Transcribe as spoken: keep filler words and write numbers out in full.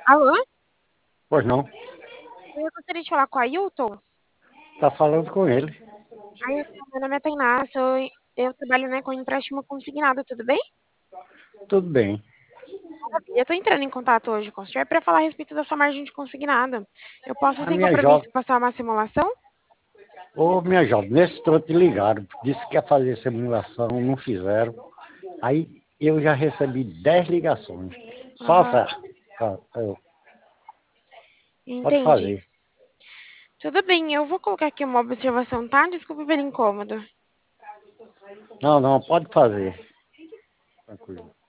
Alô? Pois não, Eu gostaria de falar com o Ailton. tá falando com ele. Ailton, meu nome é Tainá, sou, eu trabalho, né, com empréstimo consignado, tudo bem? Tudo bem. Eu tô entrando em contato hoje com o senhor para falar a respeito da sua margem de consignado. Eu posso, A sem minha compromisso, jovem, passar uma simulação? ô minha jovem, nesse trote ligaram, disse que ia fazer simulação, não fizeram. Aí eu já recebi dez ligações. Só Aham, essa. Tá, eu- pode entendi. fazer. Tudo bem, eu vou colocar aqui uma observação, tá? Desculpa pelo incômodo. Não, não, pode fazer. Tranquilo.